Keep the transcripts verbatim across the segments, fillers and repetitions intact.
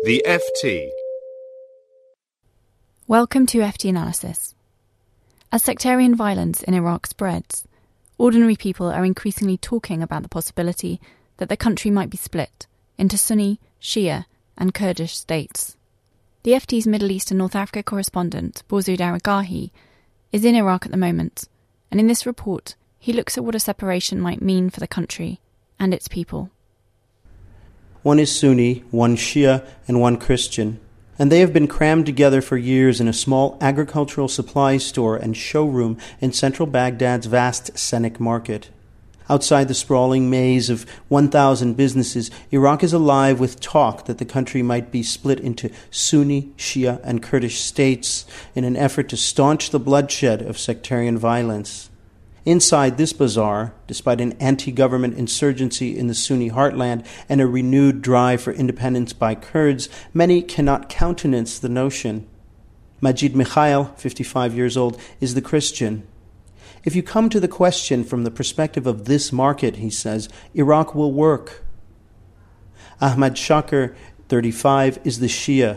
The F T. Welcome to F T Analysis. As sectarian violence in Iraq spreads, ordinary people are increasingly talking about the possibility that the country might be split into Sunni, Shia and Kurdish states. The F T's Middle East and North Africa correspondent, Borzou Daragahi, is in Iraq at the moment, and in this report he looks at what a separation might mean for the country and its people. One is Sunni, one Shia, and one Christian, and they have been crammed together for years in a small agricultural supply store and showroom in central Baghdad's vast Senik market. Outside the sprawling maze of one thousand businesses, Iraq is alive with talk that the country might be split into Sunni, Shia, and Kurdish states in an effort to staunch the bloodshed of sectarian violence. Inside this bazaar, despite an anti-government insurgency in the Sunni heartland and a renewed drive for independence by Kurds, many cannot countenance the notion. Majid Mikhail, fifty-five years old, is the Christian. If you come to the question from the perspective of this market, he says, Iraq will work. Ahmad Shakir, thirty-five, is the Shia.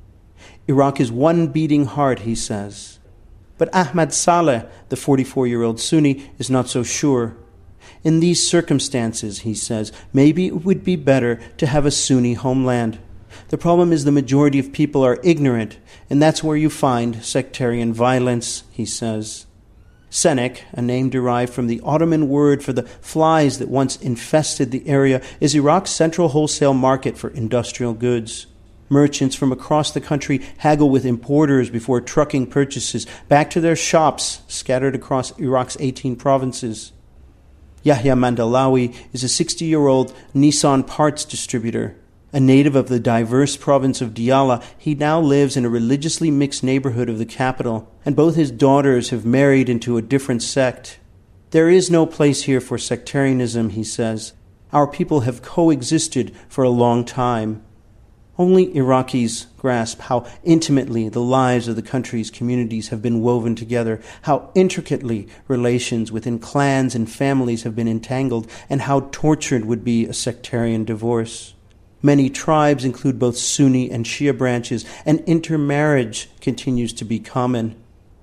Iraq is one beating heart, he says. But Ahmad Saleh, the forty-four-year-old Sunni, is not so sure. In these circumstances, he says, maybe it would be better to have a Sunni homeland. The problem is the majority of people are ignorant, and that's where you find sectarian violence, he says. Senik, a name derived from the Ottoman word for the flies that once infested the area, is Iraq's central wholesale market for industrial goods. Merchants from across the country haggle with importers before trucking purchases back to their shops scattered across Iraq's eighteen provinces. Yahya Mandalawi is a sixty-year-old Nissan parts distributor. A native of the diverse province of Diyala, he now lives in a religiously mixed neighborhood of the capital, and both his daughters have married into a different sect. There is no place here for sectarianism, he says. Our people have coexisted for a long time. Only Iraqis grasp how intimately the lives of the country's communities have been woven together, how intricately relations within clans and families have been entangled, and how tortured would be a sectarian divorce. Many tribes include both Sunni and Shia branches, and intermarriage continues to be common.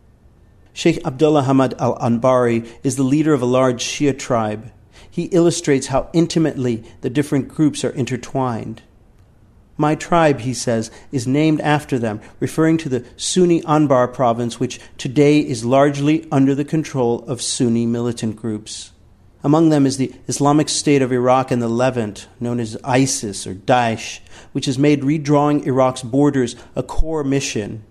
Sheikh Abdullah Hamad al-Anbari is the leader of a large Shia tribe. He illustrates how intimately the different groups are intertwined. My tribe, he says, is named after them, referring to the Sunni Anbar province, which today is largely under the control of Sunni militant groups. Among them is the Islamic State of Iraq and the Levant, known as ISIS or Daesh, which has made redrawing Iraq's borders a core mission.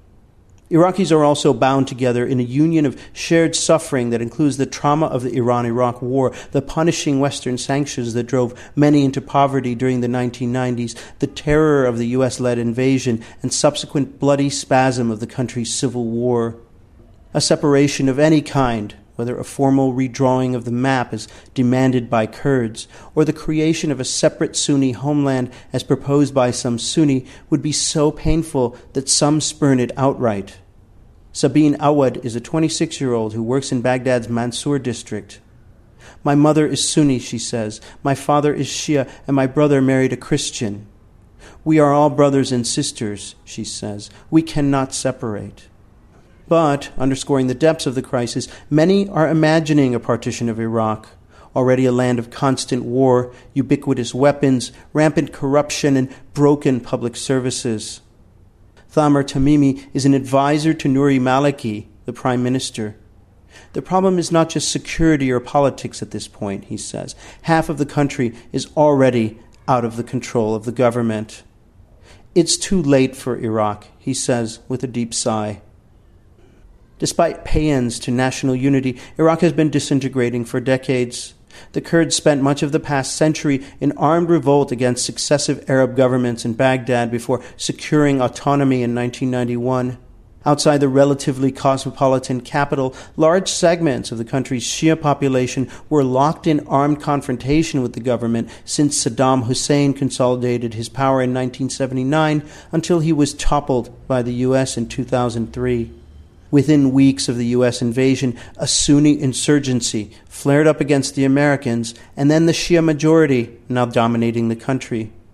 Iraqis are also bound together in a union of shared suffering that includes the trauma of the Iran-Iraq War, the punishing Western sanctions that drove many into poverty during the nineteen nineties, the terror of the U S-led invasion, and subsequent bloody spasm of the country's civil war. A separation of any kind, whether a formal redrawing of the map as demanded by Kurds, or the creation of a separate Sunni homeland as proposed by some Sunni, would be so painful that some spurn it outright. Sabine Awad is a twenty-six-year-old who works in Baghdad's Mansour district. My mother is Sunni, she says. My father is Shia, and my brother married a Christian. We are all brothers and sisters, she says. We cannot separate. But, underscoring the depths of the crisis, many are imagining a partition of Iraq, already a land of constant war, ubiquitous weapons, rampant corruption, and broken public services. Thamar Tamimi is an advisor to Nouri Maliki, the prime minister. The problem is not just security or politics at this point, he says. Half of the country is already out of the control of the government. It's too late for Iraq, he says with a deep sigh. Despite paeans to national unity, Iraq has been disintegrating for decades. The Kurds spent much of the past century in armed revolt against successive Arab governments in Baghdad before securing autonomy in nineteen ninety-one. Outside the relatively cosmopolitan capital, large segments of the country's Shia population were locked in armed confrontation with the government since Saddam Hussein consolidated his power in nineteen seventy-nine until he was toppled by the U S in two thousand three. Within weeks of the U S invasion, a Sunni insurgency flared up against the Americans, and then the Shia majority, now dominating the country.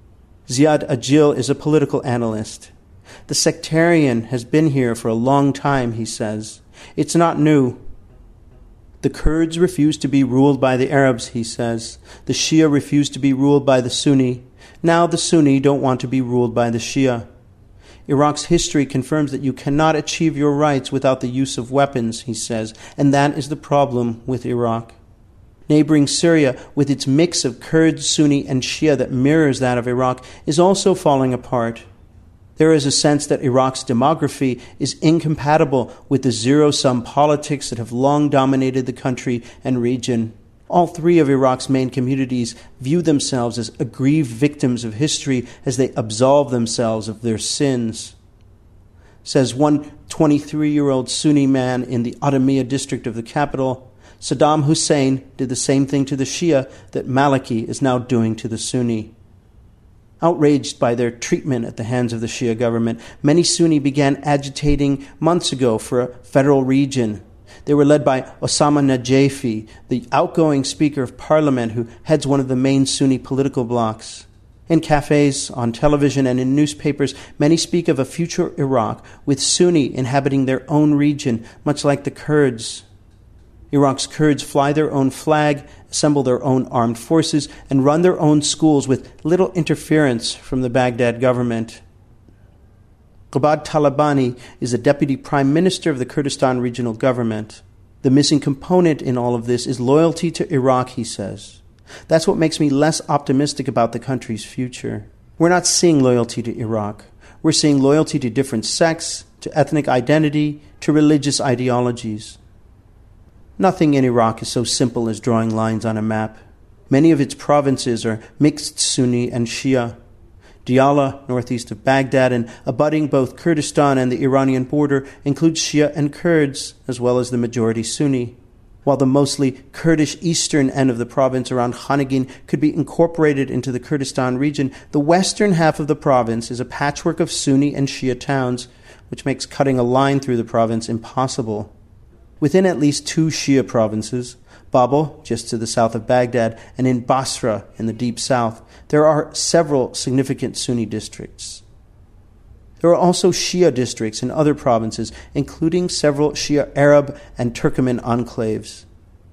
Ziad Ajil is a political analyst. The sectarian has been here for a long time, he says. It's not new. The Kurds refuse to be ruled by the Arabs, he says. The Shia refuse to be ruled by the Sunni. Now the Sunni don't want to be ruled by the Shia. Iraq's history confirms that you cannot achieve your rights without the use of weapons, he says, and that is the problem with Iraq. Neighboring Syria, with its mix of Kurds, Sunni, and Shia that mirrors that of Iraq, is also falling apart. There is a sense that Iraq's demography is incompatible with the zero-sum politics that have long dominated the country and region. All three of Iraq's main communities view themselves as aggrieved victims of history as they absolve themselves of their sins. Says one twenty-three-year-old Sunni man in the Adamiyah district of the capital, Saddam Hussein did the same thing to the Shia that Maliki is now doing to the Sunni. Outraged by their treatment at the hands of the Shia government, many Sunni began agitating months ago for a federal region. They were led by Osama Najafi, the outgoing Speaker of Parliament who heads one of the main Sunni political blocs. In cafes, on television, and in newspapers, many speak of a future Iraq with Sunni inhabiting their own region, much like the Kurds. Iraq's Kurds fly their own flag, assemble their own armed forces, and run their own schools with little interference from the Baghdad government. Qabad Talabani is the deputy prime minister of the Kurdistan regional government. The missing component in all of this is loyalty to Iraq, he says. That's what makes me less optimistic about the country's future. We're not seeing loyalty to Iraq. We're seeing loyalty to different sects, to ethnic identity, to religious ideologies. Nothing in Iraq is so simple as drawing lines on a map. Many of its provinces are mixed Sunni and Shia. Diyala, northeast of Baghdad, and abutting both Kurdistan and the Iranian border, includes Shia and Kurds, as well as the majority Sunni. While the mostly Kurdish eastern end of the province around Khanagin could be incorporated into the Kurdistan region, the western half of the province is a patchwork of Sunni and Shia towns, which makes cutting a line through the province impossible. Within at least two Shia provinces, Babel, just to the south of Baghdad, and in Basra, in the deep south, there are several significant Sunni districts. There are also Shia districts in other provinces, including several Shia Arab and Turkoman enclaves.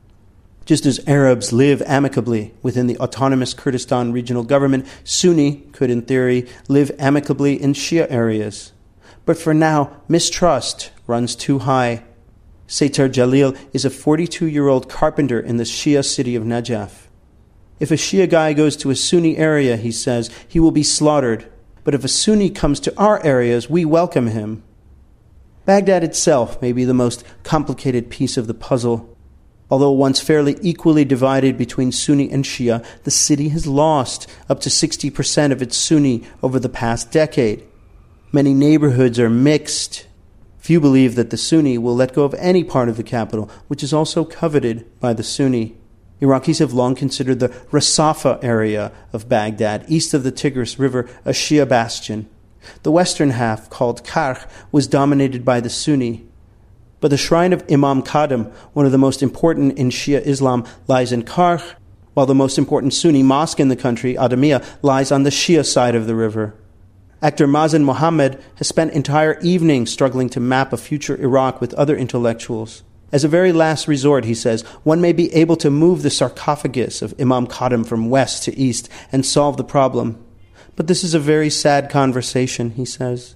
Just as Arabs live amicably within the autonomous Kurdistan regional government, Sunni could, in theory, live amicably in Shia areas. But for now, mistrust runs too high. Seitar Jalil is a forty-two-year-old carpenter in the Shia city of Najaf. If a Shia guy goes to a Sunni area, he says, he will be slaughtered. But if a Sunni comes to our areas, we welcome him. Baghdad itself may be the most complicated piece of the puzzle. Although once fairly equally divided between Sunni and Shia, the city has lost up to sixty percent of its Sunni over the past decade. Many neighborhoods are mixed. Few believe that the Sunni will let go of any part of the capital, which is also coveted by the Sunni. Iraqis have long considered the Rasafa area of Baghdad, east of the Tigris River, a Shia bastion. The western half, called Karkh, was dominated by the Sunni. But the shrine of Imam Qadam, one of the most important in Shia Islam, lies in Karkh, while the most important Sunni mosque in the country, Adamiyah, lies on the Shia side of the river. Actor Mazen Mohammed has spent entire evenings struggling to map a future Iraq with other intellectuals. As a very last resort, he says, one may be able to move the sarcophagus of Imam Qadam from west to east and solve the problem. But this is a very sad conversation, he says.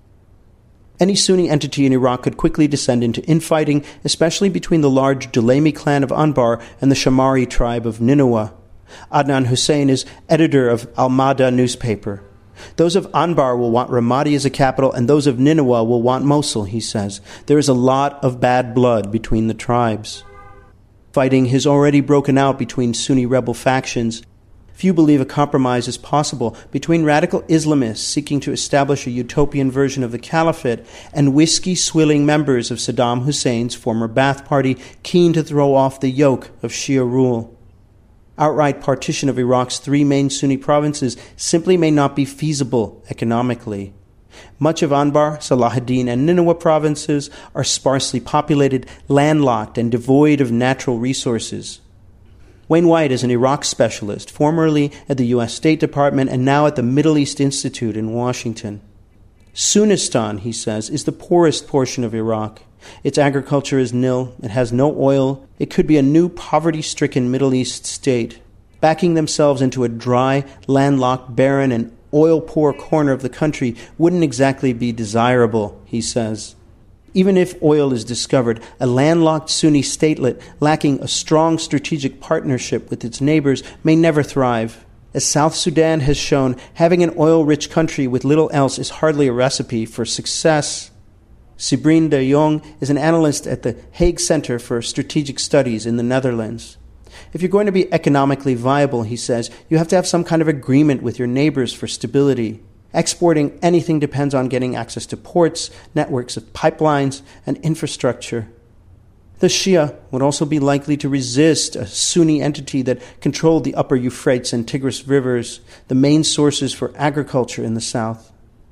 Any Sunni entity in Iraq could quickly descend into infighting, especially between the large Dulemi clan of Anbar and the Shamari tribe of Nineveh. Adnan Hussein is editor of Al-Mada newspaper. Those of Anbar will want Ramadi as a capital, and those of Nineveh will want Mosul, he says. There is a lot of bad blood between the tribes. Fighting has already broken out between Sunni rebel factions. Few believe a compromise is possible between radical Islamists seeking to establish a utopian version of the caliphate and whiskey-swilling members of Saddam Hussein's former Ba'ath Party keen to throw off the yoke of Shia rule. Outright partition of Iraq's three main Sunni provinces simply may not be feasible economically. Much of Anbar, Salahuddin, and Nineveh provinces are sparsely populated, landlocked, and devoid of natural resources. Wayne White is an Iraq specialist, formerly at the U S State Department and now at the Middle East Institute in Washington. Sunnistan, he says, is the poorest portion of Iraq. Its agriculture is nil. It has no oil. It could be a new poverty-stricken Middle East state, backing themselves into a dry, landlocked, barren, and oil-poor corner of the country wouldn't exactly be desirable, he says. Even if oil is discovered, a landlocked Sunni statelet lacking a strong strategic partnership with its neighbors may never thrive. As South Sudan has shown, having an oil-rich country with little else is hardly a recipe for success. Sibrine de Jong is an analyst at the Hague Center for Strategic Studies in the Netherlands. If you're going to be economically viable, he says, you have to have some kind of agreement with your neighbors for stability. Exporting anything depends on getting access to ports, networks of pipelines, and infrastructure. The Shia would also be likely to resist a Sunni entity that controlled the upper Euphrates and Tigris rivers, the main sources for agriculture in the south.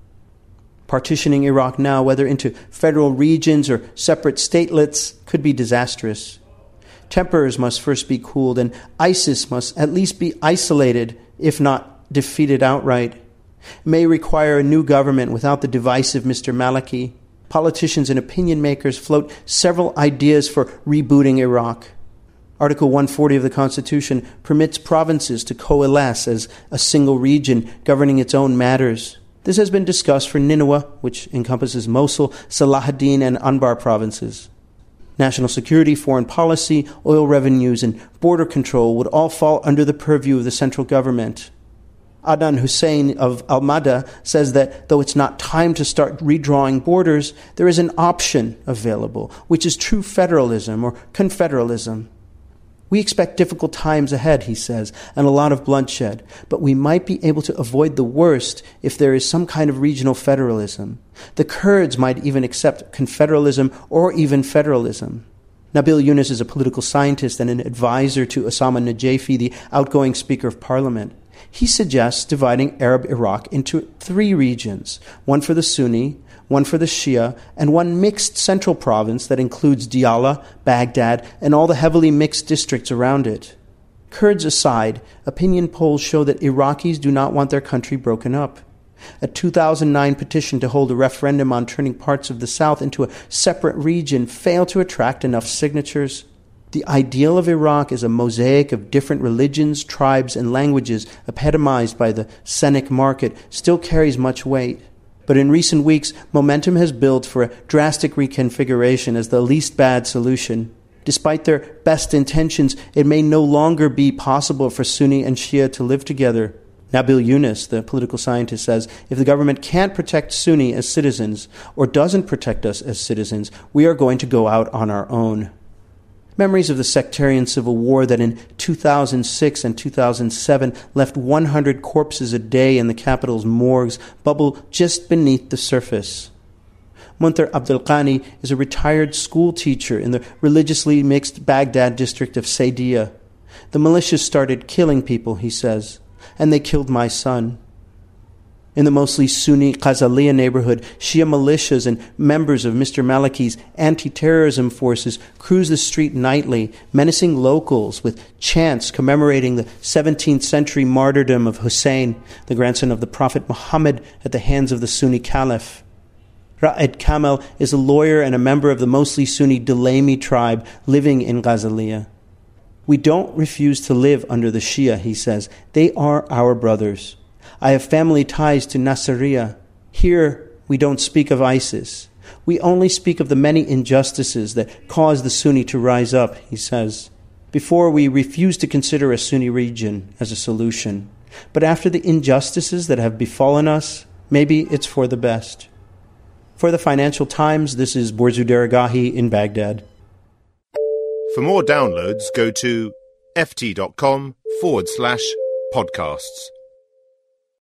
Partitioning Iraq now, whether into federal regions or separate statelets, could be disastrous. Tempers must first be cooled, and ISIS must at least be isolated, if not defeated outright. It may require a new government without the divisive Mister Maliki. Politicians and opinion makers float several ideas for rebooting Iraq. Article one forty of the Constitution permits provinces to coalesce as a single region governing its own matters. This has been discussed for Nineveh, which encompasses Mosul, Salahuddin, and Anbar provinces. National security, foreign policy, oil revenues, and border control would all fall under the purview of the central government. Adnan Hussein of Al-Mada says that though it's not time to start redrawing borders, there is an option available, which is true federalism or confederalism. We expect difficult times ahead, he says, and a lot of bloodshed, but we might be able to avoid the worst if there is some kind of regional federalism. The Kurds might even accept confederalism or even federalism. Nabil Yunus is a political scientist and an advisor to Osama Najafi, the outgoing Speaker of Parliament. He suggests dividing Arab Iraq into three regions, one for the Sunni, one for the Shia, and one mixed central province that includes Diyala, Baghdad, and all the heavily mixed districts around it. Kurds aside, opinion polls show that Iraqis do not want their country broken up. A two thousand nine petition to hold a referendum on turning parts of the south into a separate region failed to attract enough signatures. The ideal of Iraq is a mosaic of different religions, tribes, and languages epitomized by the Sennic market still carries much weight. But in recent weeks, momentum has built for a drastic reconfiguration as the least bad solution. Despite their best intentions, it may no longer be possible for Sunni and Shia to live together. Nabil Yunus, the political scientist, says, if the government can't protect Sunni as citizens or doesn't protect us as citizens, we are going to go out on our own. Memories of the sectarian civil war that in two thousand six and two thousand seven left one hundred corpses a day in the capital's morgues bubble just beneath the surface. Muntar Abdelqani is a retired school teacher in the religiously mixed Baghdad district of Saydiya. The militias started killing people, he says, and they killed my son. In the mostly Sunni Qazaliya neighborhood, Shia militias and members of Mister Maliki's anti-terrorism forces cruise the street nightly, menacing locals with chants commemorating the seventeenth century martyrdom of Hussein, the grandson of the Prophet Muhammad, at the hands of the Sunni Caliph. Ra'ed Kamel is a lawyer and a member of the mostly Sunni Dulaimi tribe living in Qazaliya. We don't refuse to live under the Shia, he says. They are our brothers. I have family ties to Nasiriyah. Here, we don't speak of ISIS. We only speak of the many injustices that cause the Sunni to rise up, he says. Before, we refused to consider a Sunni region as a solution. But after the injustices that have befallen us, maybe it's for the best. For the Financial Times, this is Borzu Deragahi in Baghdad. For more downloads, go to ft.com forward slash podcasts.